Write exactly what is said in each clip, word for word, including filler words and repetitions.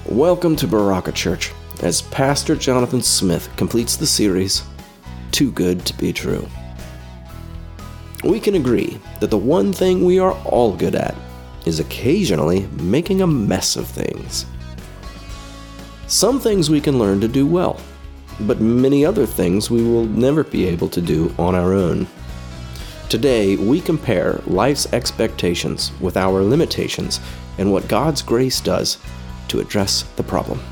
Welcome to Baraka Church, as Pastor Jonathan Smith completes the series, Too Good to Be True. We can agree that the one thing we are all good at is occasionally making a mess of things. Some things we can learn to do well, but many other things we will never be able to do on our own. Today, we compare life's expectations with our limitations and what God's grace does to address the problem.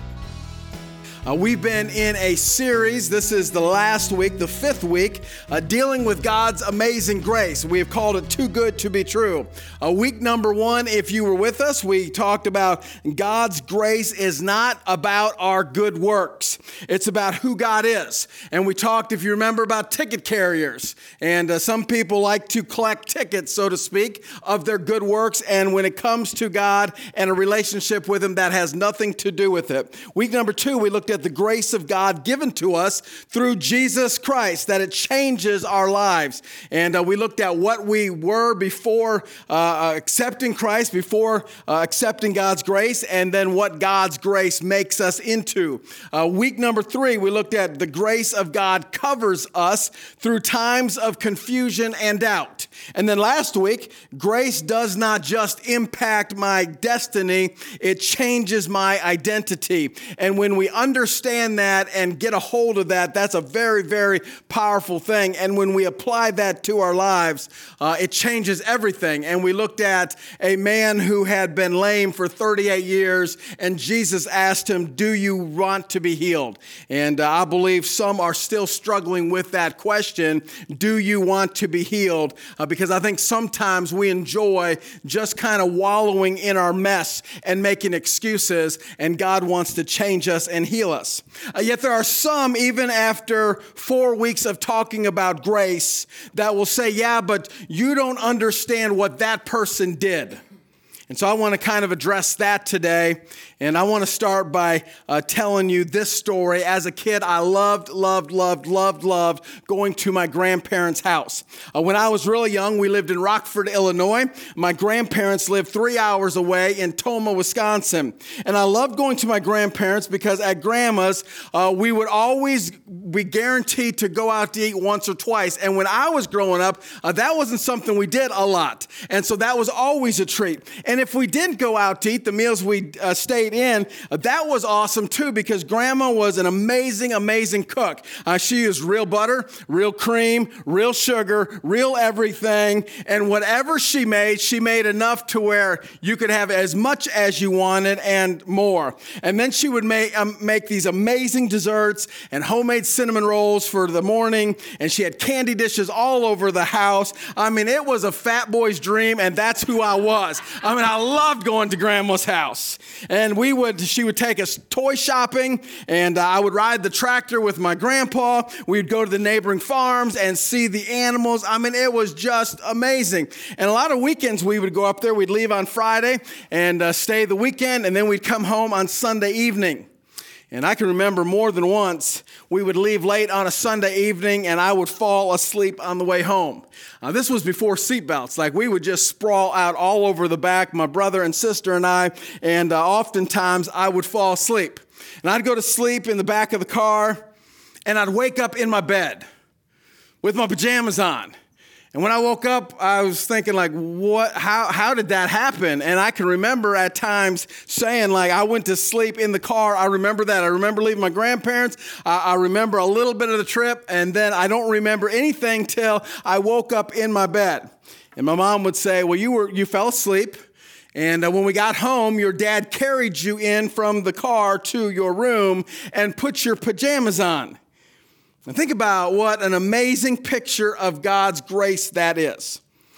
Uh, we've been in a series, this is the last week, the fifth week, uh, dealing with God's amazing grace. We have called it Too Good to Be True. Uh, week number one, if you were with us, we talked about God's grace is not about our good works. It's about who God is. And we talked, if you remember, about ticket carriers. And uh, some people like to collect tickets, so to speak, of their good works. And when it comes to God and a relationship with Him, that has nothing to do with it. Week number two, we looked at the grace of God given to us through Jesus Christ, that it changes our lives. And uh, we looked at what we were before uh, accepting Christ, before uh, accepting God's grace, and then what God's grace makes us into. Uh, week number three, we looked at the grace of God covers us through times of confusion and doubt. And then last week, grace does not just impact my destiny, it changes my identity. And when we understand Understand that and get a hold of that, that's a very, very powerful thing. And when we apply that to our lives, uh, it changes everything. And we looked at a man who had been lame for thirty-eight years, and Jesus asked him, do you want to be healed? And uh, I believe some are still struggling with that question, do you want to be healed? Uh, because I think sometimes we enjoy just kind of wallowing in our mess and making excuses, and God wants to change us and heal us. Uh, yet there are some, even after four weeks of talking about grace, that will say, yeah, but you don't understand what that person did. And so I want to kind of address that today. And I want to start by uh, telling you this story. As a kid, I loved, loved, loved, loved, loved going to my grandparents' house. Uh, when I was really young, we lived in Rockford, Illinois. My grandparents lived three hours away in Tomah, Wisconsin. And I loved going to my grandparents because at grandma's, uh, we would always be guaranteed to go out to eat once or twice. And when I was growing up, uh, that wasn't something we did a lot. And so that was always a treat. And if we didn't go out to eat, the meals we uh, stayed in, uh, that was awesome too, because Grandma was an amazing, amazing cook. Uh, she used real butter, real cream, real sugar, real everything. And whatever she made, she made enough to where you could have as much as you wanted and more. And then she would make, um, make these amazing desserts and homemade cinnamon rolls for the morning. And she had candy dishes all over the house. I mean, it was a fat boy's dream, and that's who I was. I mean, I loved going to Grandma's house. And we would, she would take us toy shopping, and uh, I would ride the tractor with my grandpa. We'd go to the neighboring farms and see the animals. I mean, it was just amazing. And a lot of weekends we would go up there. We'd leave on Friday and uh, stay the weekend, and then we'd come home on Sunday evening. And I can remember more than once, we would leave late on a Sunday evening and I would fall asleep on the way home. Uh, this was before seatbelts. Like, we would just sprawl out all over the back, my brother and sister and I, and uh, oftentimes I would fall asleep. And I'd go to sleep in the back of the car, and I'd wake up in my bed with my pajamas on. And when I woke up, I was thinking, like, what, how, how did that happen? And I can remember at times saying, like, I went to sleep in the car. I remember that. I remember leaving my grandparents. I, I remember a little bit of the trip, and then I don't remember anything till I woke up in my bed. And my mom would say, well, you were, you fell asleep. And uh, when we got home, your dad carried you in from the car to your room and put your pajamas on. And think about what an amazing picture of God's grace that is.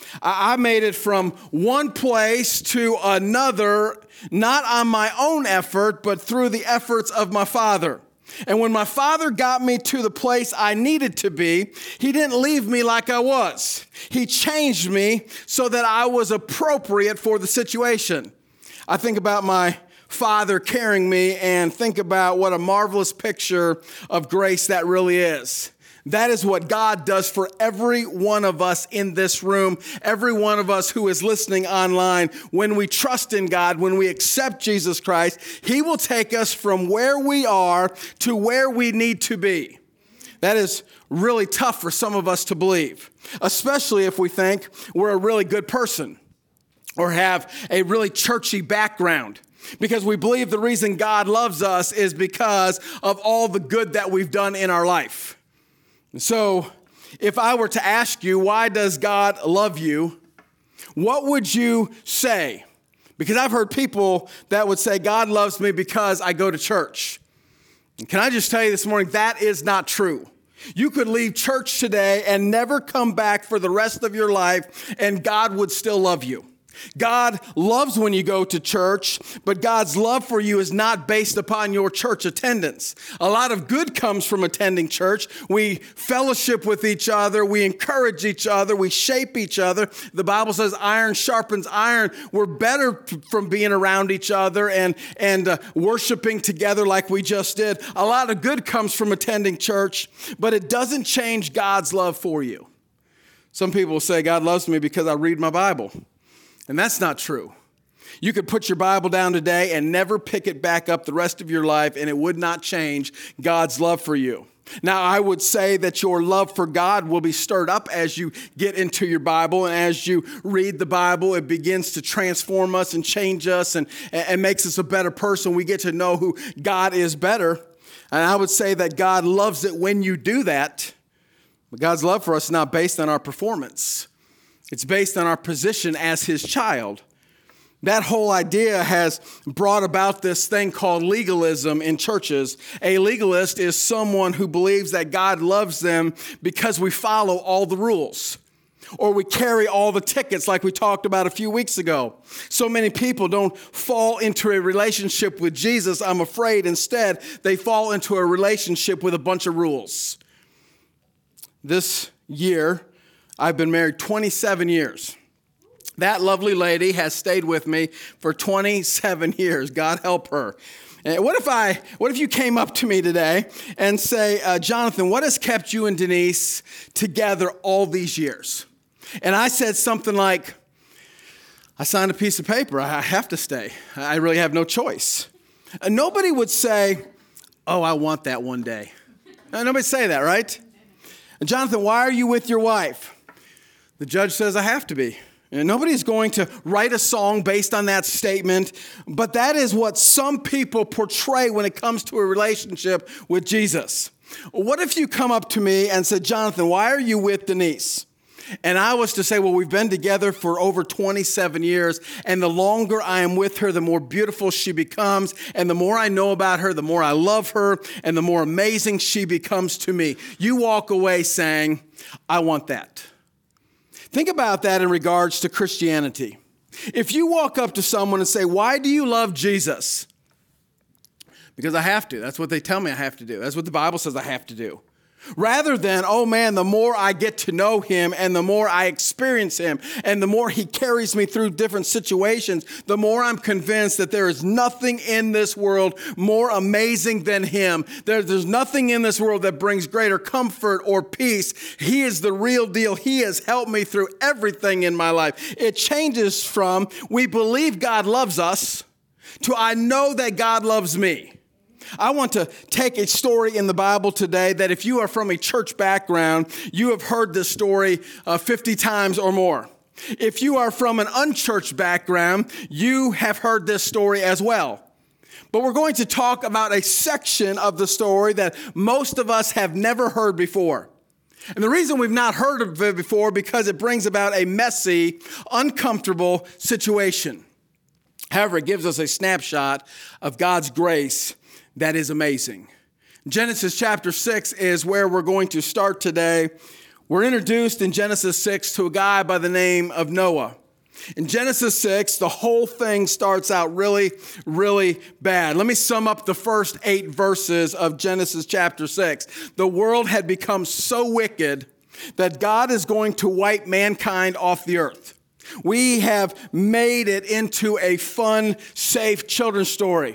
I made it from one place to another, not on my own effort, but through the efforts of my Father. And when my Father got me to the place I needed to be, He didn't leave me like I was. He changed me so that I was appropriate for the situation. I think about my Father carrying me and think about what a marvelous picture of grace that really is. That is what God does for every one of us in this room, every one of us who is listening online. When we trust in God, when we accept Jesus Christ, He will take us from where we are to where we need to be. That is really tough for some of us to believe, especially if we think we're a really good person or have a really churchy background, because we believe the reason God loves us is because of all the good that we've done in our life. So if I were to ask you, why does God love you? What would you say? Because I've heard people that would say, God loves me because I go to church. And can I just tell you this morning, that is not true. You could leave church today and never come back for the rest of your life, and God would still love you. God loves when you go to church, but God's love for you is not based upon your church attendance. A lot of good comes from attending church. We fellowship with each other. We encourage each other. We shape each other. The Bible says iron sharpens iron. We're better from being around each other and, and uh, worshiping together like we just did. A lot of good comes from attending church, but it doesn't change God's love for you. Some people say God loves me because I read my Bible. And that's not true. You could put your Bible down today and never pick it back up the rest of your life, and it would not change God's love for you. Now, I would say that your love for God will be stirred up as you get into your Bible, and as you read the Bible, it begins to transform us and change us and, and makes us a better person. We get to know who God is better. And I would say that God loves it when you do that. But God's love for us is not based on our performance. It's based on our position as His child. That whole idea has brought about this thing called legalism in churches. A legalist is someone who believes that God loves them because we follow all the rules, or we carry all the tickets like we talked about a few weeks ago. So many people don't fall into a relationship with Jesus, I'm afraid. Instead, they fall into a relationship with a bunch of rules. This year, I've been married twenty-seven years. That lovely lady has stayed with me for twenty-seven years. God help her. And what if I, what if you came up to me today and say, uh, Jonathan, what has kept you and Denise together all these years? And I said something like, I signed a piece of paper. I have to stay. I really have no choice. And nobody would say, oh, I want that one day. Now, nobody say that, right? And Jonathan, why are you with your wife? The judge says I have to be. And nobody's going to write a song based on that statement, but that is what some people portray when it comes to a relationship with Jesus. What if you come up to me and said, Jonathan, why are you with Denise? And I was to say, well, we've been together for over twenty-seven years, and the longer I am with her, the more beautiful she becomes, and the more I know about her, the more I love her, and the more amazing she becomes to me. You walk away saying, I want that. Think about that in regards to Christianity. If you walk up to someone and say, why do you love Jesus? Because I have to. That's what they tell me I have to do. That's what the Bible says I have to do. Rather than, oh man, the more I get to know Him and the more I experience Him and the more He carries me through different situations, the more I'm convinced that there is nothing in this world more amazing than Him. There, there's nothing in this world that brings greater comfort or peace. He is the real deal. He has helped me through everything in my life. It changes from, we believe God loves us, to I know that God loves me. I want to take a story in the Bible today that if you are from a church background, you have heard this story uh, fifty times or more. If you are from an unchurched background, you have heard this story as well. But we're going to talk about a section of the story that most of us have never heard before. And the reason we've not heard of it before, because it brings about a messy, uncomfortable situation. However, it gives us a snapshot of God's grace that is amazing. Genesis chapter six is where we're going to start today. We're introduced in Genesis six to a guy by the name of Noah. In Genesis six, the whole thing starts out really, really bad. Let me sum up the first eight verses of Genesis chapter six. The world had become so wicked that God is going to wipe mankind off the earth. We have made it into a fun, safe children's story.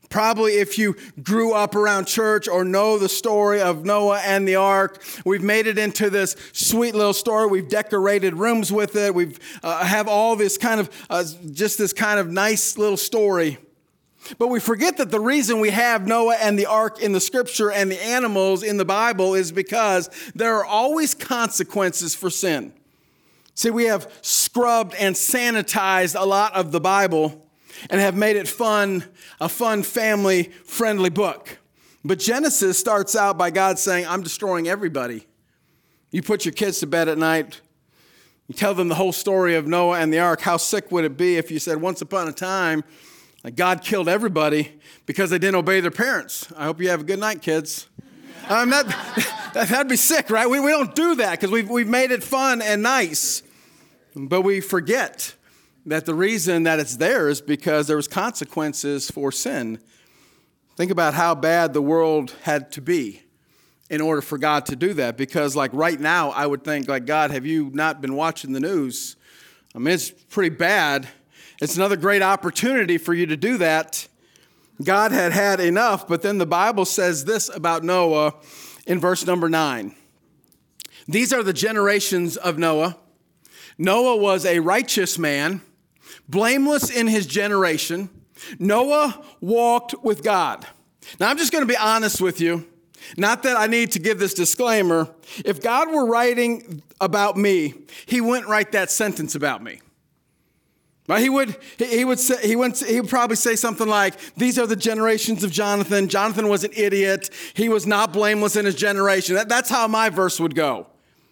Probably if you grew up around church or know the story of Noah and the ark, we've made it into this sweet little story. We've decorated rooms with it. We've uh, have all this kind of, uh, just this kind of nice little story. But we forget that the reason we have Noah and the ark in the scripture and the animals in the Bible is because there are always consequences for sin. See, we have scrubbed and sanitized a lot of the Bible and have made it fun, a fun family-friendly book. But Genesis starts out by God saying, I'm destroying everybody. You put your kids to bed at night, you tell them the whole story of Noah and the ark. How sick would it be if you said, once upon a time, God killed everybody because they didn't obey their parents? I hope you have a good night, kids. Um, that, that'd be sick, right? We, we don't do that because we've, we've made it fun and nice. But we forget that the reason that it's there is because there was consequences for sin. Think about how bad the world had to be in order for God to do that. Because like right now, I would think like, God, have you not been watching the news? I mean, it's pretty bad. It's another great opportunity for you to do that. God had had enough, but then the Bible says this about Noah in verse number nine. These are the generations of Noah. Noah was a righteous man, blameless in his generation. Noah walked with God. Now, I'm just going to be honest with you. Not that I need to give this disclaimer. If God were writing about me, he wouldn't write that sentence about me. Right? He would, he would say, he would, he would probably say something like, these are the generations of Jonathan. Jonathan was an idiot. He was not blameless in his generation. That, that's how my verse would go.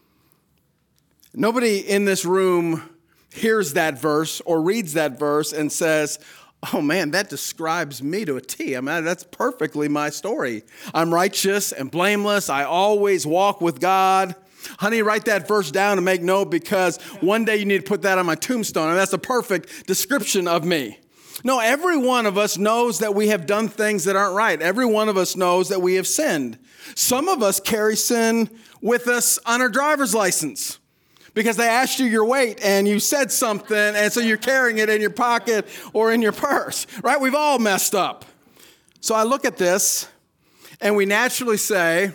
Nobody in this room hears that verse or reads that verse and says, oh man, that describes me to a T. I mean, that's perfectly my story. I'm righteous and blameless. I always walk with God. Honey, write that verse down and make note because one day you need to put that on my tombstone. And that's a perfect description of me. No, every one of us knows that we have done things that aren't right. Every one of us knows that we have sinned. Some of us carry sin with us on our driver's license because they asked you your weight and you said something, and so you're carrying it in your pocket or in your purse, right? We've all messed up. So I look at this and we naturally say,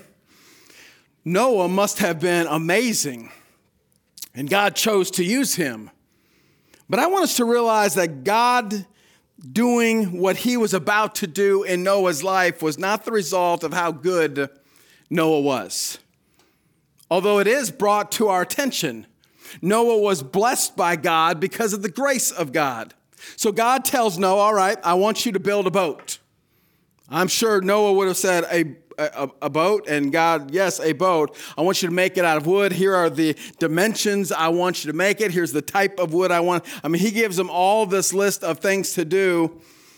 Noah must have been amazing, and God chose to use him. But I want us to realize that God doing what he was about to do in Noah's life was not the result of how good Noah was. Although it is brought to our attention, Noah was blessed by God because of the grace of God. So God tells Noah, all right, I want you to build a boat. I'm sure Noah would have said a A, a boat, and God, yes, a boat. I want you to make it out of wood. Here are the dimensions I want you to make it. Here's the type of wood I want. I mean, he gives them all this list of things to do.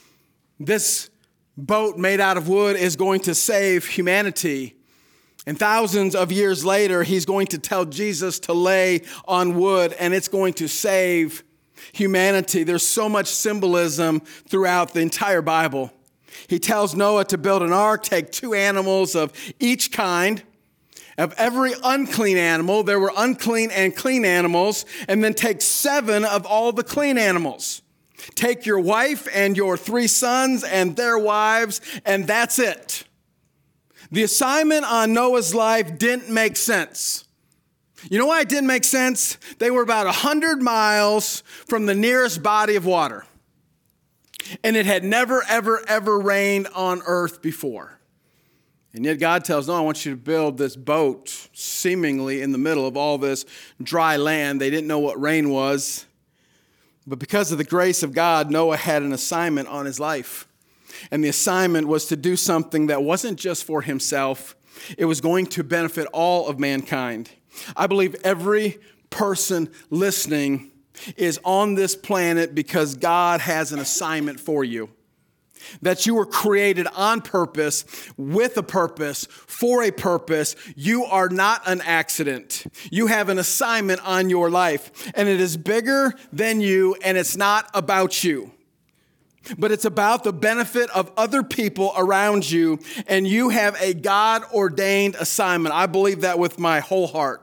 This boat made out of wood is going to save humanity. And thousands of years later, he's going to tell Jesus to lay on wood, and it's going to save humanity. There's so much symbolism throughout the entire Bible. He tells Noah to build an ark, take two animals of each kind. Of every unclean animal, there were unclean and clean animals, and then take seven of all the clean animals. Take your wife and your three sons and their wives, and that's it. The assignment on Noah's life didn't make sense. You know why it didn't make sense? They were about one hundred miles from the nearest body of water. And it had never, ever, ever rained on earth before. And yet God tells Noah, I want you to build this boat seemingly in the middle of all this dry land. They didn't know what rain was. But because of the grace of God, Noah had an assignment on his life. And the assignment was to do something that wasn't just for himself. It was going to benefit all of mankind. I believe every person listening is on this planet because God has an assignment for you. That you were created on purpose, with a purpose, for a purpose. You are not an accident. You have an assignment on your life, and it is bigger than you, and it's not about you. But it's about the benefit of other people around you, and you have a God-ordained assignment. I believe that with my whole heart.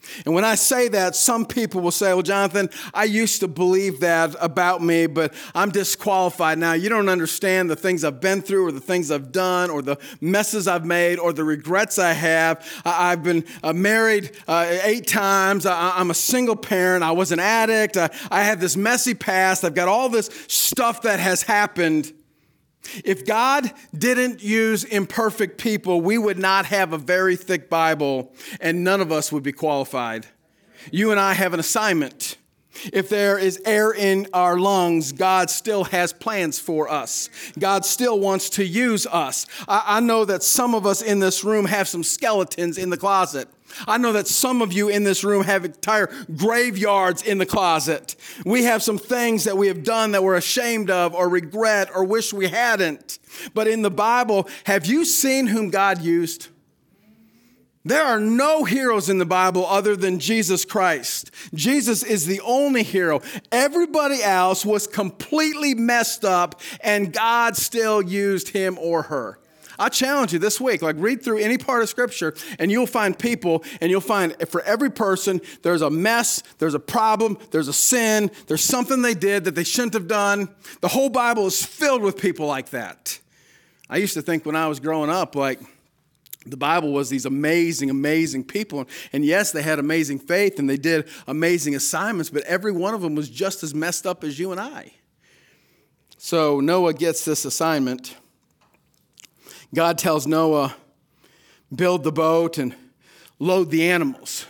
And when I say that, some people will say, well, Jonathan, I used to believe that about me, but I'm disqualified now. You don't understand the things I've been through or the things I've done or the messes I've made or the regrets I have. I've been uh, married uh, eight times. I- I'm a single parent. I was an addict. I-, I had this messy past. I've got all this stuff that has happened. If God didn't use imperfect people, we would not have a very thick Bible, and none of us would be qualified. You and I have an assignment. If there is air in our lungs, God still has plans for us. God still wants to use us. I, I know that some of us in this room have some skeletons in the closet. I know that some of you in this room have entire graveyards in the closet. We have some things that we have done that we're ashamed of or regret or wish we hadn't. But in the Bible, have you seen whom God used? There are no heroes in the Bible other than Jesus Christ. Jesus is the only hero. Everybody else was completely messed up, and God still used him or her. I challenge you this week, like read through any part of Scripture and you'll find people and you'll find for every person, there's a mess, there's a problem, there's a sin, there's something they did that they shouldn't have done. The whole Bible is filled with people like that. I used to think when I was growing up, like the Bible was these amazing, amazing people. And yes, they had amazing faith and they did amazing assignments, but every one of them was just as messed up as you and I. So Noah gets this assignment. God tells Noah, build the boat and load the animals.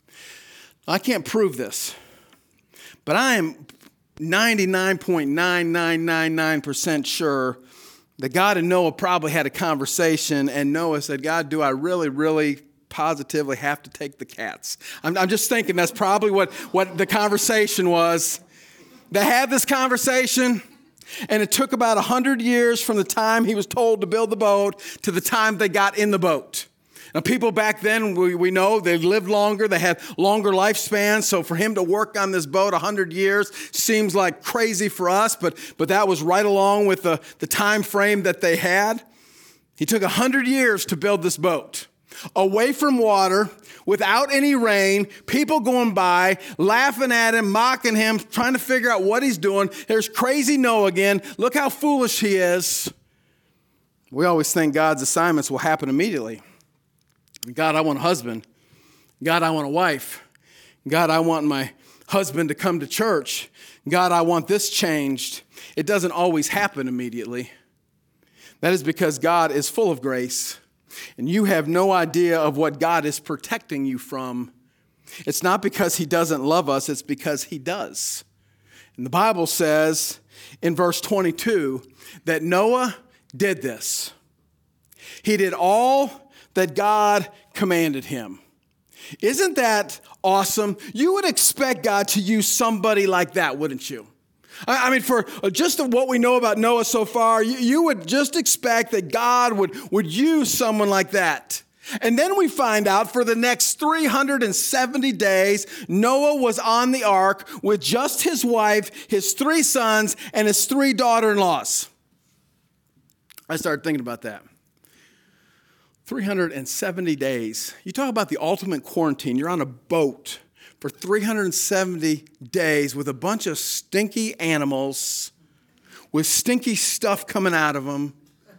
I can't prove this, but I am ninety-nine point nine nine nine nine percent sure that God and Noah probably had a conversation, and Noah said, God, do I really, really positively have to take the cats? I'm, I'm just thinking that's probably what, what the conversation was. They had this conversation. And it took about one hundred years from the time he was told to build the boat to the time they got in the boat. Now, people back then, we, we know, they lived longer. They had longer lifespans. So for him to work on this boat one hundred years seems like crazy for us, but, but that was right along with the, the time frame that they had. He took one hundred years to build this boat. Away from water, without any rain, people going by, laughing at him, mocking him, trying to figure out what he's doing. There's crazy Noah again. Look how foolish he is. We always think God's assignments will happen immediately. God, I want a husband. God, I want a wife. God, I want my husband to come to church. God, I want this changed. It doesn't always happen immediately. That is because God is full of grace. And you have no idea of what God is protecting you from. It's not because he doesn't love us, it's because he does. And the Bible says in verse twenty-two that Noah did this. He did all that God commanded him. Isn't that awesome? You would expect God to use somebody like that, wouldn't you? I mean, for just what we know about Noah so far, you, you would just expect that God would, would use someone like that. And then we find out for the next three hundred seventy days, Noah was on the ark with just his wife, his three sons, and his three daughter-in-laws. I started thinking about that. three hundred seventy days. You talk about the ultimate quarantine. You're on a boat for three hundred seventy days with a bunch of stinky animals, with stinky stuff coming out of them,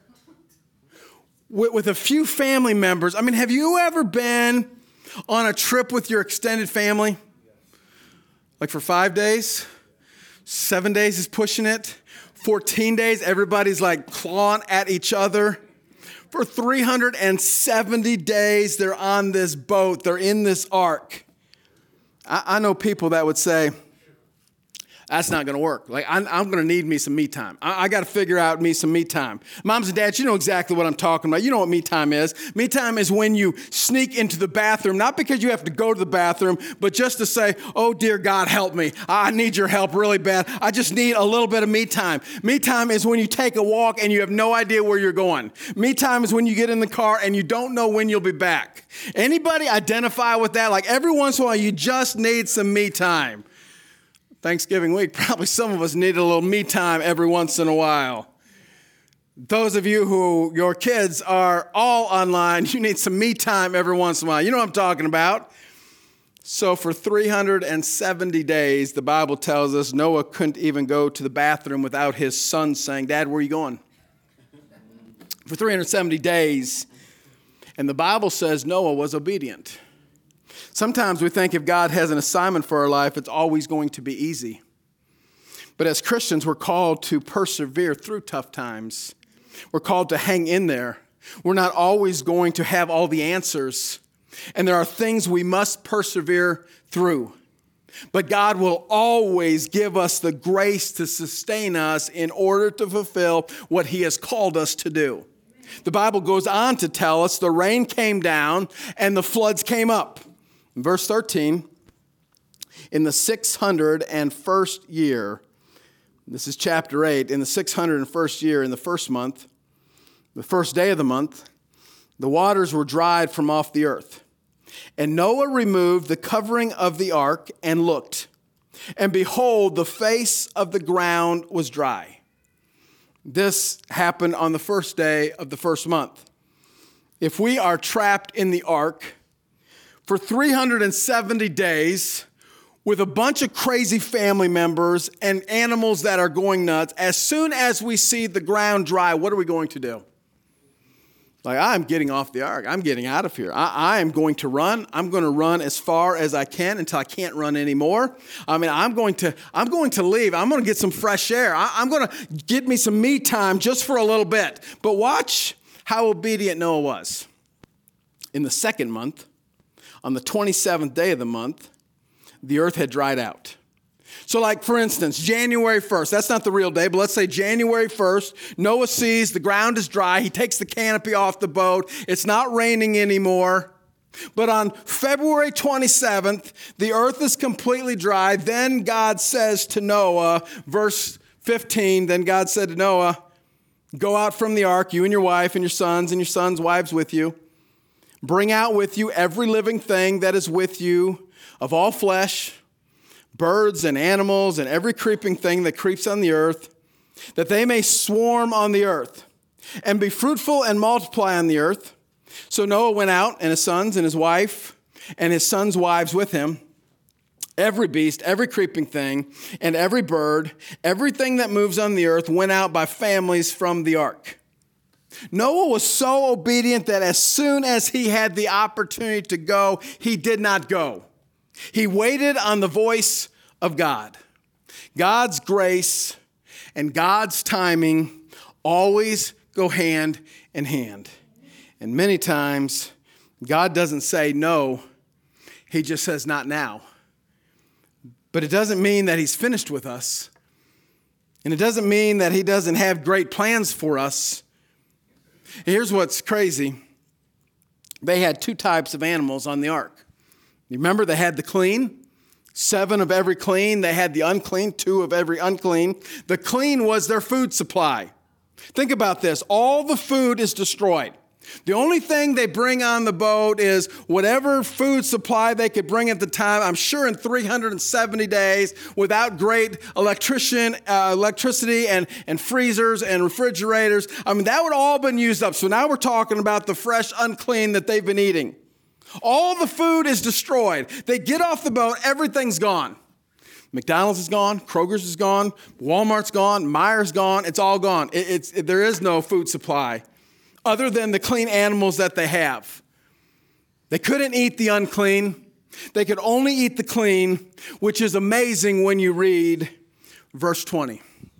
with, with a few family members. I mean, have you ever been on a trip with your extended family? Like for five days? Seven days is pushing it. fourteen days, everybody's like clawing at each other. For three hundred seventy days, they're on this boat. They're in this ark. I know people that would say, that's not going to work. Like, I'm, I'm going to need me some me time. I, I got to figure out me some me time. Moms and dads, you know exactly what I'm talking about. You know what me time is. Me time is when you sneak into the bathroom, not because you have to go to the bathroom, but just to say, oh, dear God, help me. I need your help really bad. I just need a little bit of me time. Me time is when you take a walk and you have no idea where you're going. Me time is when you get in the car and you don't know when you'll be back. Anybody identify with that? Like every once in a while, you just need some me time. Thanksgiving week, probably some of us need a little me time every once in a while. Those of you who, your kids are all online, you need some me time every once in a while. You know what I'm talking about. So for three hundred seventy days, the Bible tells us Noah couldn't even go to the bathroom without his son saying, Dad, where are you going? For three hundred seventy days. And the Bible says Noah was obedient. Sometimes we think if God has an assignment for our life, it's always going to be easy. But as Christians, we're called to persevere through tough times. We're called to hang in there. We're not always going to have all the answers. And there are things we must persevere through. But God will always give us the grace to sustain us in order to fulfill what He has called us to do. The Bible goes on to tell us the rain came down and the floods came up. In verse thirteen, in the six hundred first year, this is chapter eight, in the six hundred first year, in the first month, the first day of the month, the waters were dried from off the earth. And Noah removed the covering of the ark and looked, and behold, the face of the ground was dry. This happened on the first day of the first month. If we are trapped in the ark for three hundred seventy days with a bunch of crazy family members and animals that are going nuts, as soon as we see the ground dry, what are we going to do? Like, I'm getting off the ark. I'm getting out of here. I, I am going to run. I'm going to run as far as I can until I can't run anymore. I mean, I'm going to, I'm going to leave. I'm going to get some fresh air. I, I'm going to get me some me time just for a little bit. But watch how obedient Noah was. In the second month, on the twenty-seventh day of the month, the earth had dried out. So like, for instance, January first, that's not the real day, but let's say January first, Noah sees the ground is dry. He takes the canopy off the boat. It's not raining anymore. But on February twenty-seventh, the earth is completely dry. Then God says to Noah, verse fifteen, then God said to Noah, go out from the ark, you and your wife and your sons and your sons' wives with you. Bring out with you every living thing that is with you of all flesh, birds and animals and every creeping thing that creeps on the earth, that they may swarm on the earth and be fruitful and multiply on the earth. So Noah went out, and his sons and his wife and his sons' wives with him. Every beast, every creeping thing, and every bird, everything that moves on the earth went out by families from the ark. Noah was so obedient that as soon as he had the opportunity to go, he did not go. He waited on the voice of God. God's grace and God's timing always go hand in hand. And many times, God doesn't say no. He just says not now. But it doesn't mean that He's finished with us. And it doesn't mean that He doesn't have great plans for us. Here's what's crazy. They had two types of animals on the ark. You remember they had the clean, seven of every clean. They had the unclean, two of every unclean. The clean was their food supply. Think about this. All the food is destroyed. The only thing they bring on the boat is whatever food supply they could bring at the time. I'm sure in three hundred seventy days, without great electrician, uh, electricity and, and freezers and refrigerators. I mean, that would all been used up. So now we're talking about the fresh unclean that they've been eating. All the food is destroyed. They get off the boat, everything's gone. McDonald's is gone, Kroger's is gone, Walmart's gone, Meijer's gone. It's all gone. It, it's, it, there is no food supply other than the clean animals that they have. They couldn't eat the unclean. They could only eat the clean, which is amazing when you read verse twenty.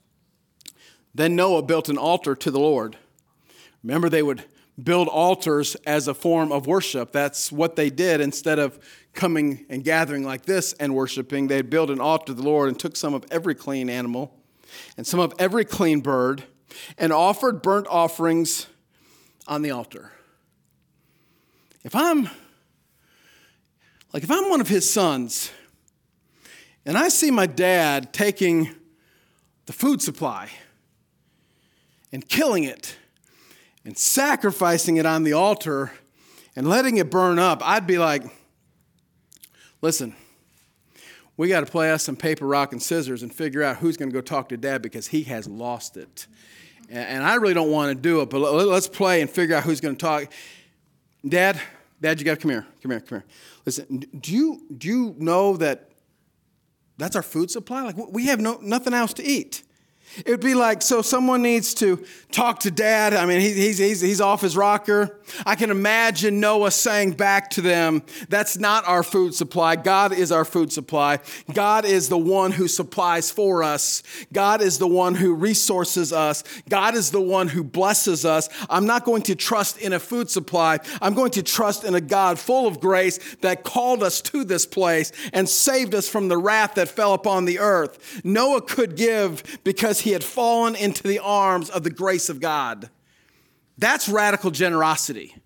Then Noah built an altar to the Lord. Remember, they would build altars as a form of worship. That's what they did. Instead of coming and gathering like this and worshiping, they'd build an altar to the Lord and took some of every clean animal and some of every clean bird and offered burnt offerings on the altar. If I'm, like if I'm one of his sons and I see my dad taking the food supply and killing it and sacrificing it on the altar and letting it burn up, I'd be like, listen, we got to play us some paper, rock, and scissors and figure out who's going to go talk to Dad because he has lost it. And I really don't want to do it, but let's play and figure out who's going to talk. Dad, Dad, you got to come here. Come here, come here. Listen, do you, do you know that that's our food supply? Like, we have no nothing else to eat. It would be like, so someone needs to talk to Dad. I mean, he, he's, he's, he's off his rocker. I can imagine Noah saying back to them, that's not our food supply. God is our food supply. God is the one who supplies for us. God is the one who resources us. God is the one who blesses us. I'm not going to trust in a food supply. I'm going to trust in a God full of grace that called us to this place and saved us from the wrath that fell upon the earth. Noah could give because he had fallen into the arms of the grace of God. That's radical generosity.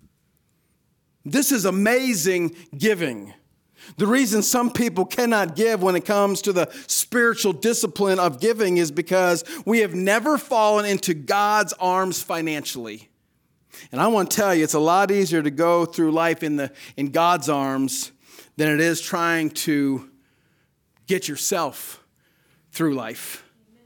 This is amazing giving. The reason some people cannot give when it comes to the spiritual discipline of giving is because we have never fallen into God's arms financially. And I want to tell you, it's a lot easier to go through life in the in God's arms than it is trying to get yourself through life.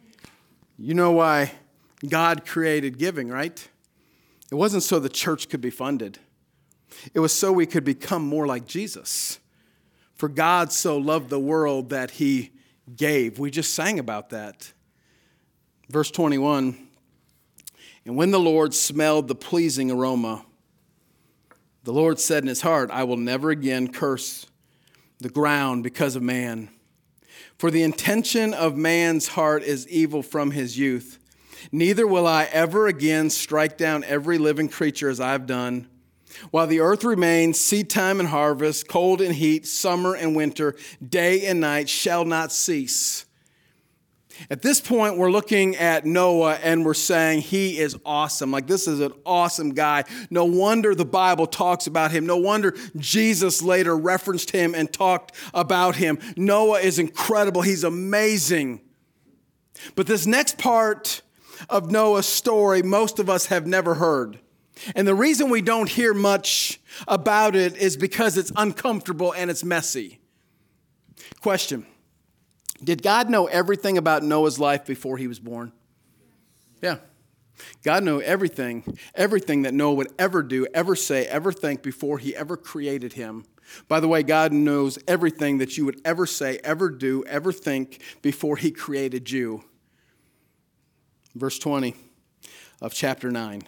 You know why God created giving, right? It wasn't so the church could be funded. It was so we could become more like Jesus. For God so loved the world that he gave. We just sang about that. Verse twenty-one, and when the Lord smelled the pleasing aroma, the Lord said in his heart, I will never again curse the ground because of man. For the intention of man's heart is evil from his youth. Neither will I ever again strike down every living creature as I've done. While the earth remains, seed time and harvest, cold and heat, summer and winter, day and night shall not cease. At this point, we're looking at Noah and we're saying he is awesome. Like, this is an awesome guy. No wonder the Bible talks about him. No wonder Jesus later referenced him and talked about him. Noah is incredible. He's amazing. But this next part of Noah's story, most of us have never heard. And the reason we don't hear much about it is because it's uncomfortable and it's messy. Question. Did God know everything about Noah's life before he was born? Yeah. God knew everything, everything that Noah would ever do, ever say, ever think before he ever created him. By the way, God knows everything that you would ever say, ever do, ever think before he created you. Verse twenty of chapter nine.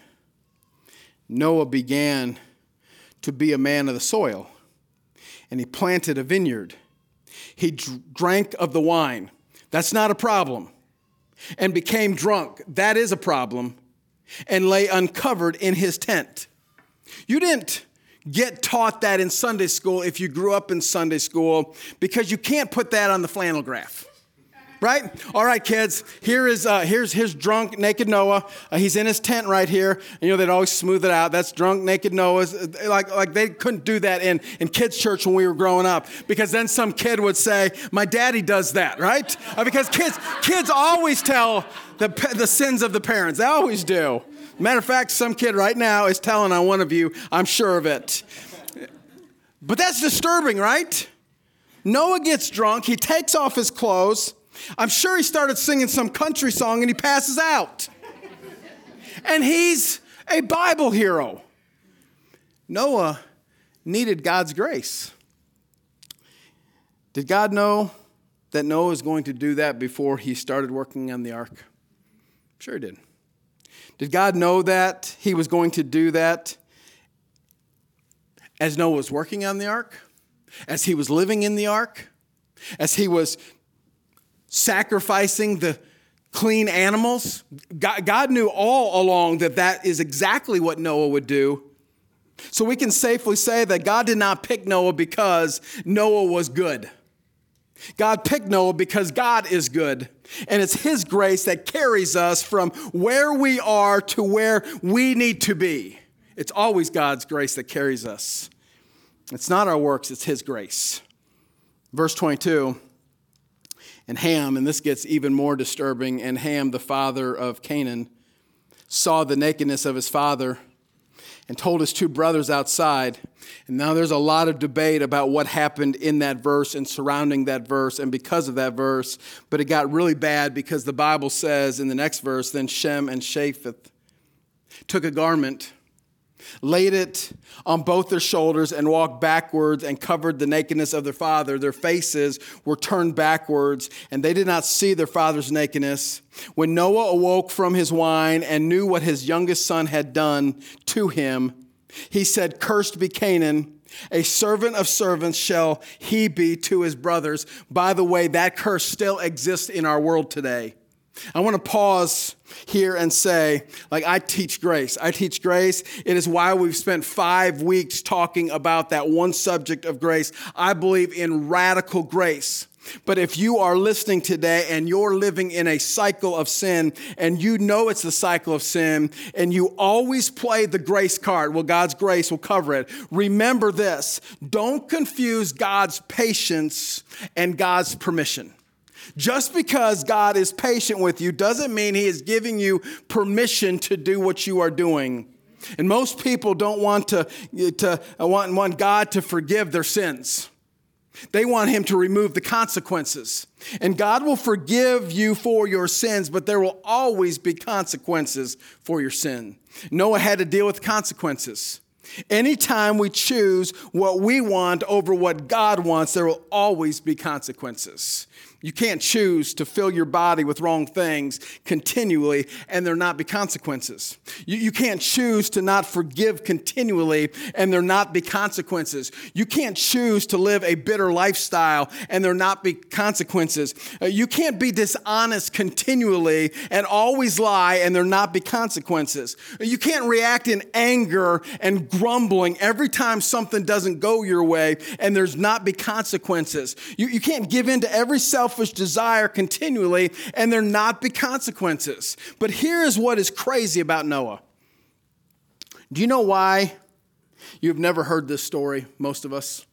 Noah began to be a man of the soil, and he planted a vineyard. He drank of the wine. That's not a problem. And became drunk. That is a problem. And lay uncovered in his tent. You didn't get taught that in Sunday school if you grew up in Sunday school, because you can't put that on the flannel graph. Right? All right, kids, here is, uh, here's, here's drunk, naked Noah. Uh, he's in his tent right here. And, you know, they'd always smooth it out. That's drunk, naked Noah. Like, like they couldn't do that in, in kids' church when we were growing up, because then some kid would say, my daddy does that, right? Uh, because kids, kids always tell the, the sins of the parents. They always do. Matter of fact, some kid right now is telling on one of you. I'm sure of it. But that's disturbing, right? Noah gets drunk. He takes off his clothes. I'm sure he started singing some country song and he passes out. And he's a Bible hero. Noah needed God's grace. Did God know that Noah was going to do that before he started working on the ark? Sure he did. Did God know that he was going to do that as Noah was working on the ark? As he was living in the ark? As he was sacrificing the clean animals? God, God knew all along that that is exactly what Noah would do. So we can safely say that God did not pick Noah because Noah was good. God picked Noah because God is good. And it's his grace that carries us from where we are to where we need to be. It's always God's grace that carries us. It's not our works, it's his grace. Verse twenty-two. And Ham, and this gets even more disturbing, and Ham, the father of Canaan, saw the nakedness of his father and told his two brothers outside. And now there's a lot of debate about what happened in that verse and surrounding that verse and because of that verse. But it got really bad because the Bible says in the next verse, then Shem and Japheth took a garment laid it on both their shoulders, and walked backwards and covered the nakedness of their father. Their faces were turned backwards, and they did not see their father's nakedness. When Noah awoke from his wine and knew what his youngest son had done to him, he said, "Cursed be Canaan. A servant of servants shall he be to his brothers." By the way, that curse still exists in our world today. I want to pause here and say, like, I teach grace. I teach grace. It is why we've spent five weeks talking about that one subject of grace. I believe in radical grace. But if you are listening today and you're living in a cycle of sin, and you know it's the cycle of sin, and you always play the grace card, well, God's grace will cover it. Remember this: don't confuse God's patience and God's permission. Just because God is patient with you doesn't mean he is giving you permission to do what you are doing. And most people don't want to, to want, want God to forgive their sins. They want him to remove the consequences. And God will forgive you for your sins, but there will always be consequences for your sin. Noah had to deal with consequences. Anytime we choose what we want over what God wants, there will always be consequences. You can't choose to fill your body with wrong things continually and there not be consequences. You, you can't choose to not forgive continually and there not be consequences. You can't choose to live a bitter lifestyle and there not be consequences. Uh, you can't be dishonest continually and always lie and there not be consequences. You can't react in anger and grumbling every time something doesn't go your way and there's not be consequences. You, you can't give in to every self desire continually and there not be consequences. But here is what is crazy about Noah. Do you know why you've never heard this story, most of us?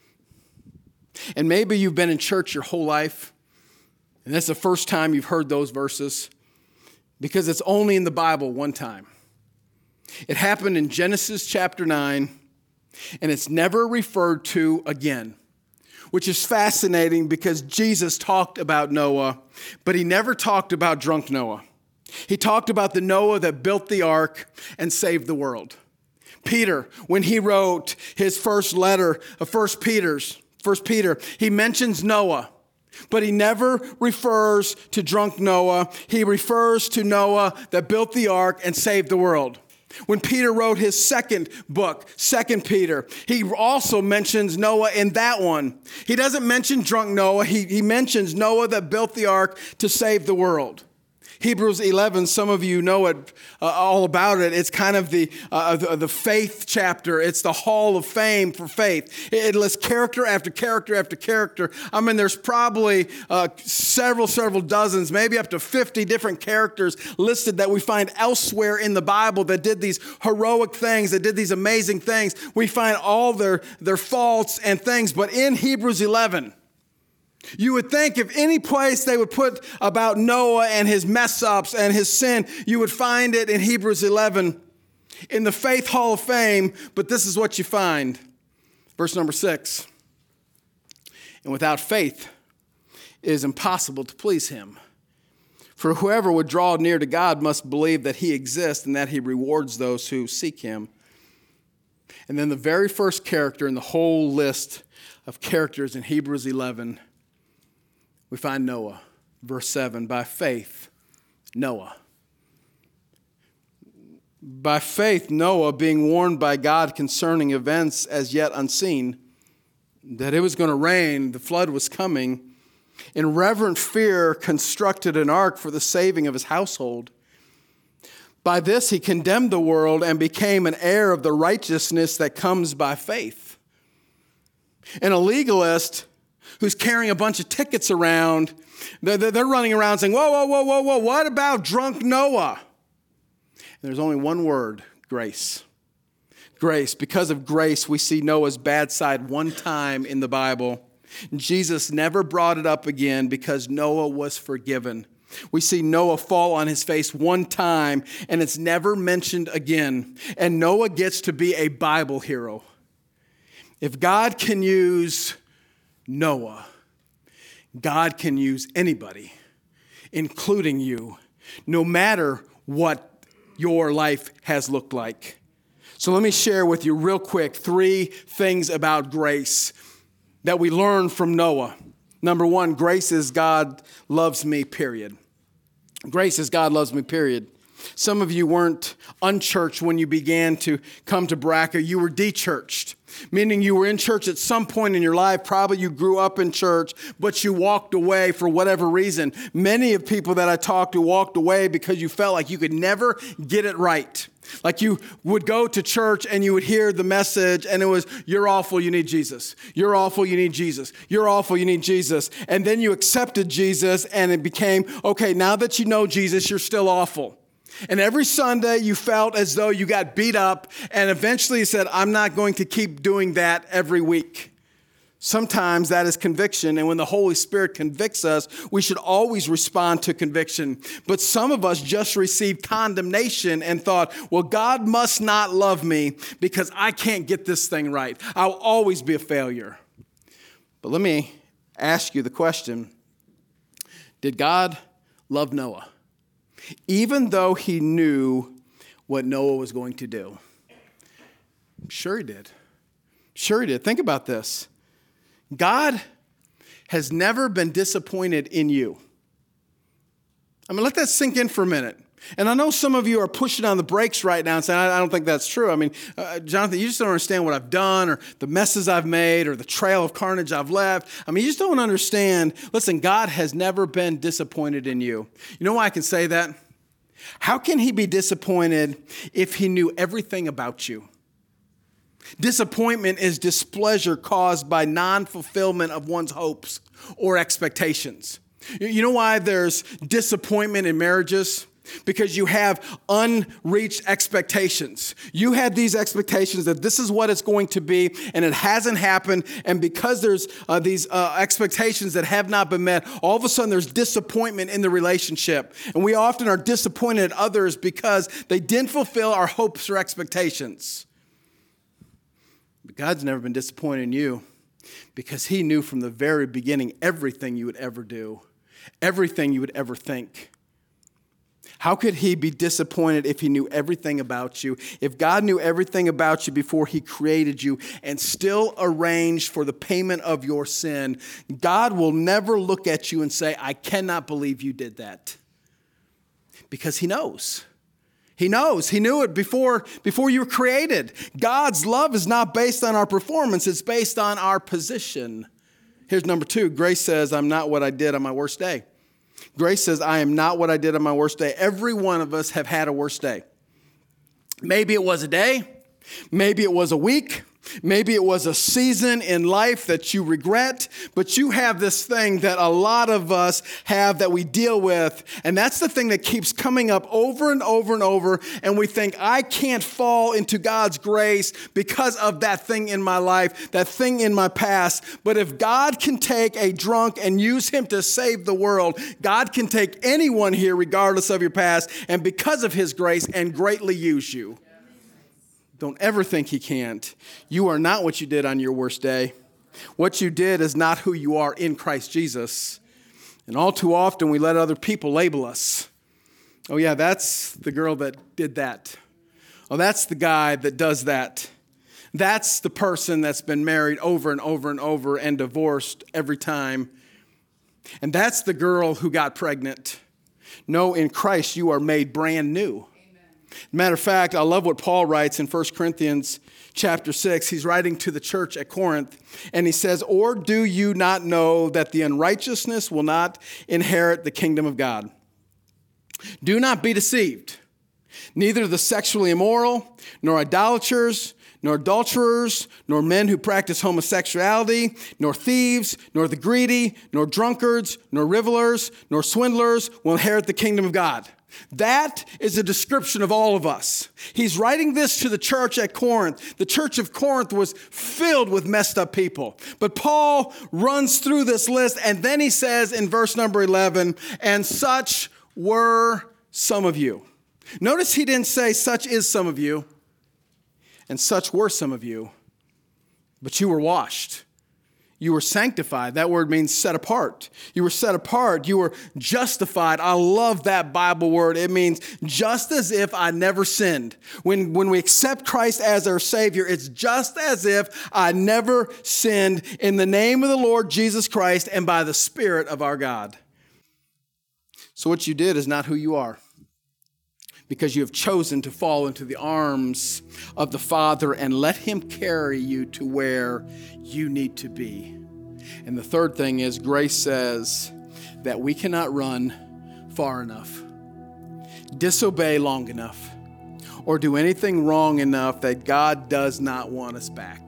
And maybe you've been in church your whole life, and that's the first time you've heard those verses, because it's only in the Bible one time. It happened in Genesis chapter nine, and it's never referred to again, which is fascinating because Jesus talked about Noah, but he never talked about drunk Noah. He talked about the Noah that built the ark and saved the world. Peter, when he wrote his first letter of First Peter's, First Peter, he mentions Noah, but he never refers to drunk Noah. He refers to Noah that built the ark and saved the world. When Peter wrote his second book, Second Peter, he also mentions Noah in that one. He doesn't mention drunk Noah. He, he mentions Noah that built the ark to save the world. Hebrews eleven, some of you know it uh, all about it. It's kind of the, uh, the the faith chapter. It's the hall of fame for faith. It, it lists character after character after character. I mean, there's probably uh, several, several dozens, maybe up to fifty different characters listed that we find elsewhere in the Bible that did these heroic things, that did these amazing things. We find all their, their faults and things, but in Hebrews eleven, you would think if any place they would put about Noah and his mess ups and his sin, you would find it in Hebrews eleven in the Faith Hall of Fame. But this is what you find. Verse number six. And without faith, it is impossible to please him. For whoever would draw near to God must believe that he exists and that he rewards those who seek him. And then the very first character in the whole list of characters in Hebrews eleven, we find Noah, verse seven, by faith, Noah. By faith, Noah, being warned by God concerning events as yet unseen, that it was going to rain, the flood was coming, in reverent fear constructed an ark for the saving of his household. By this he condemned the world and became an heir of the righteousness that comes by faith. And a legalist who's carrying a bunch of tickets around, they're, they're running around saying, whoa, whoa, whoa, whoa, whoa, what about drunk Noah? And there's only one word, grace. Grace. Because of grace, we see Noah's bad side one time in the Bible. Jesus never brought it up again because Noah was forgiven. We see Noah fall on his face one time, and it's never mentioned again. And Noah gets to be a Bible hero. If God can use Noah, God can use anybody, including you, no matter what your life has looked like. So let me share with you real quick three things about grace that we learn from Noah. Number one, grace is God loves me, period. Grace is God loves me, period. Some of you weren't unchurched when you began to come to Braca. You were de-churched, meaning you were in church at some point in your life. Probably you grew up in church, but you walked away for whatever reason. Many of people that I talked to walked away because you felt like you could never get it right. Like you would go to church and you would hear the message and it was, you're awful, you need Jesus. You're awful, you need Jesus. You're awful, you need Jesus. And then you accepted Jesus and it became, okay, now that you know Jesus, you're still awful. And every Sunday you felt as though you got beat up and eventually you said, I'm not going to keep doing that every week. Sometimes that is conviction, and when the Holy Spirit convicts us, we should always respond to conviction. But some of us just received condemnation and thought, well, God must not love me because I can't get this thing right. I'll always be a failure. But let me ask you the question, did God love Noah? Even though he knew what Noah was going to do. Sure he did. Sure he did. Think about this. God has never been disappointed in you. I mean, let that sink in for a minute. And I know some of you are pushing on the brakes right now and saying, I don't think that's true. I mean, uh, Jonathan, you just don't understand what I've done or the messes I've made or the trail of carnage I've left. I mean, you just don't understand. Listen, God has never been disappointed in you. You know why I can say that? How can he be disappointed if he knew everything about you? Disappointment is displeasure caused by non-fulfillment of one's hopes or expectations. You know why there's disappointment in marriages? Because you have unreached expectations. You had these expectations that this is what it's going to be, and it hasn't happened. And because there's uh, these uh, expectations that have not been met, all of a sudden there's disappointment in the relationship. And we often are disappointed at others because they didn't fulfill our hopes or expectations. But God's never been disappointed in you because he knew from the very beginning everything you would ever do, everything you would ever think. How could he be disappointed if he knew everything about you? If God knew everything about you before he created you and still arranged for the payment of your sin, God will never look at you and say, I cannot believe you did that. Because he knows. He knows. He knew it before, before you were created. God's love is not based on our performance. It's based on our position. Here's number two. Grace says, I'm not what I did on my worst day. Grace says, I am not what I did on my worst day. Every one of us have had a worst day. Maybe it was a day. Maybe it was a week. Maybe it was a season in life that you regret, but you have this thing that a lot of us have that we deal with, and that's the thing that keeps coming up over and over and over, and we think, I can't fall into God's grace because of that thing in my life, that thing in my past. But if God can take a drunk and use him to save the world, God can take anyone here regardless of your past, and because of his grace, and greatly use you. Don't ever think he can't. You are not what you did on your worst day. What you did is not who you are in Christ Jesus. And all too often we let other people label us. Oh yeah, that's the girl that did that. Oh, that's the guy that does that. That's the person that's been married over and over and over and divorced every time. And that's the girl who got pregnant. No, in Christ you are made brand new. Matter of fact, I love what Paul writes in First Corinthians chapter six. He's writing to the church at Corinth, and he says, or do you not know that the unrighteousness will not inherit the kingdom of God? Do not be deceived. Neither the sexually immoral, nor idolaters, nor adulterers, nor men who practice homosexuality, nor thieves, nor the greedy, nor drunkards, nor revelers, nor swindlers will inherit the kingdom of God. That is a description of all of us. He's writing this to the church at Corinth. The church of Corinth was filled with messed up people. But Paul runs through this list, and then he says in verse number eleven, and such were some of you. Notice he didn't say such is some of you, and such were some of you, but you were washed. You were sanctified. That word means set apart. You were set apart. You were justified. I love that Bible word. It means just as if I never sinned. When, when we accept Christ as our Savior, it's just as if I never sinned in the name of the Lord Jesus Christ and by the Spirit of our God. So what you did is not who you are, because you have chosen to fall into the arms of the Father and let Him carry you to where you need to be. And the third thing is, grace says that we cannot run far enough, disobey long enough, or do anything wrong enough that God does not want us back.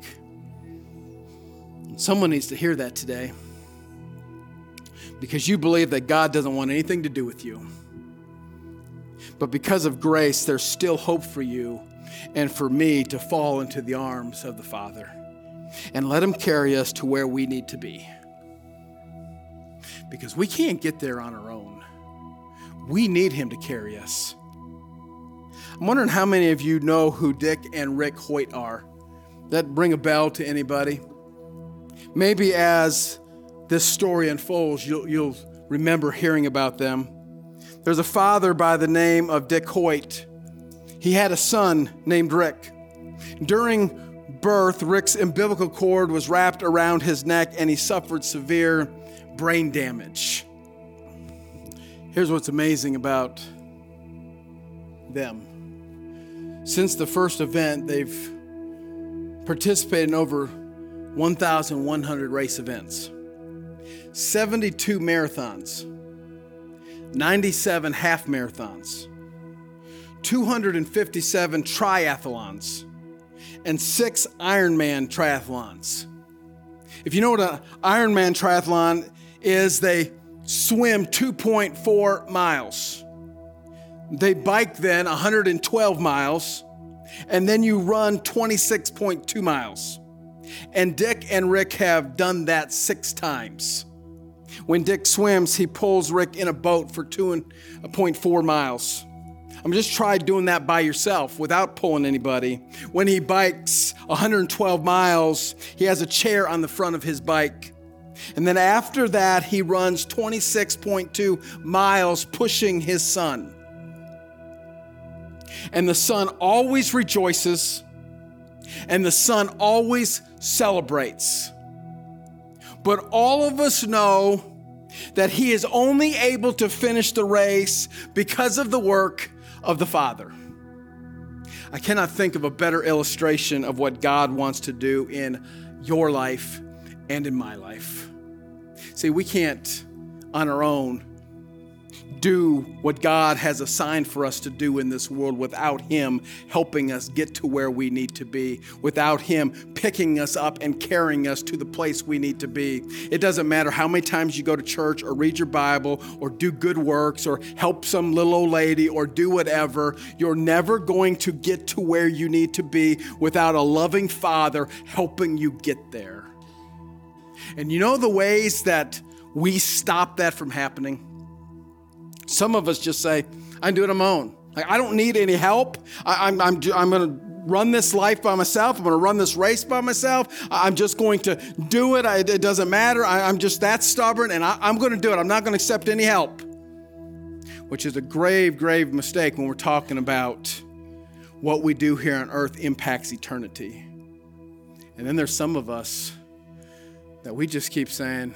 Someone needs to hear that today, because you believe that God doesn't want anything to do with you. But because of grace, there's still hope for you and for me to fall into the arms of the Father and let Him carry us to where we need to be. Because we can't get there on our own. We need Him to carry us. I'm wondering how many of you know who Dick and Rick Hoyt are. Does that ring a bell to anybody? Maybe as this story unfolds, you'll, you'll remember hearing about them. There's a father by the name of Dick Hoyt. He had a son named Rick. During birth, Rick's umbilical cord was wrapped around his neck and he suffered severe brain damage. Here's what's amazing about them. Since the first event, they've participated in over one thousand one hundred race events, seventy-two marathons, ninety-seven half marathons, two hundred fifty-seven triathlons, and six Ironman triathlons. If you know what an Ironman triathlon is, they swim two point four miles. They bike then one hundred twelve miles, and then you run twenty-six point two miles. And Dick and Rick have done that six times. When Dick swims, he pulls Rick in a boat for two point four miles. I'm just try doing that by yourself without pulling anybody. When he bikes one hundred twelve miles, he has a chair on the front of his bike. And then after that, he runs twenty-six point two miles pushing his son. And the son always rejoices, and the son always celebrates. But all of us know that he is only able to finish the race because of the work of the Father. I cannot think of a better illustration of what God wants to do in your life and in my life. See, we can't on our own do what God has assigned for us to do in this world without Him helping us get to where we need to be, without Him picking us up and carrying us to the place we need to be. It doesn't matter how many times you go to church or read your Bible or do good works or help some little old lady or do whatever. You're never going to get to where you need to be without a loving Father helping you get there. And you know the ways that we stop that from happening? Some of us just say, I can do it on my own. Like, I don't need any help. I, I'm, I'm, I'm going to run this life by myself. I'm going to run this race by myself. I'm just going to do it. I, it doesn't matter. I, I'm just that stubborn, and I, I'm going to do it. I'm not going to accept any help, which is a grave, grave mistake when we're talking about what we do here on earth impacts eternity. And then there's some of us that we just keep saying,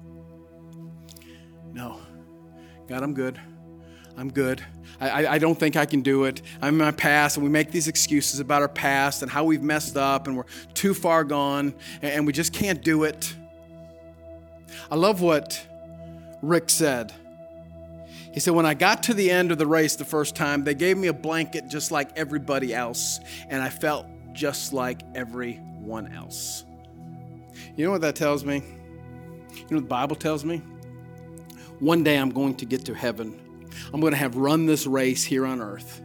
no. God, I'm good. I'm good. I, I, I don't think I can do it. I'm in my past, and we make these excuses about our past and how we've messed up, and we're too far gone, and, and we just can't do it. I love what Rick said. He said, when I got to the end of the race the first time, they gave me a blanket just like everybody else, and I felt just like everyone else. You know what that tells me? You know what the Bible tells me? One day I'm going to get to heaven. I'm going to have run this race here on earth.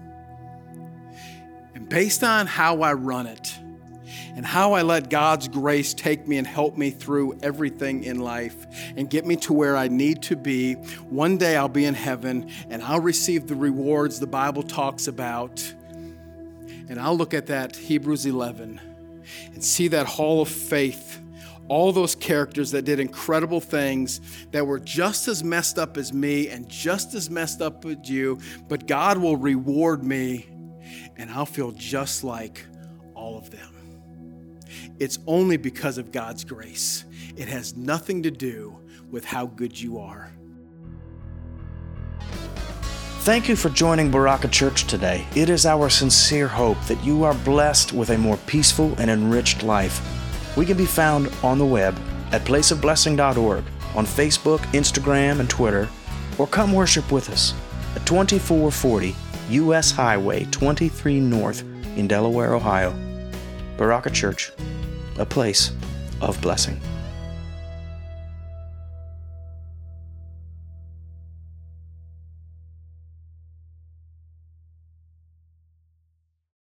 And based on how I run it and how I let God's grace take me and help me through everything in life and get me to where I need to be, one day I'll be in heaven and I'll receive the rewards the Bible talks about. And I'll look at that Hebrews eleven and see that hall of faith all those characters that did incredible things that were just as messed up as me and just as messed up as you, but God will reward me and I'll feel just like all of them. It's only because of God's grace. It has nothing to do with how good you are. Thank you for joining Baraka Church today. It is our sincere hope that you are blessed with a more peaceful and enriched life. We can be found on the web at place of blessing dot org, on Facebook, Instagram, and Twitter, or come worship with us at twenty-four forty U S Highway twenty-three North in Delaware, Ohio. Baraka Church, a place of blessing.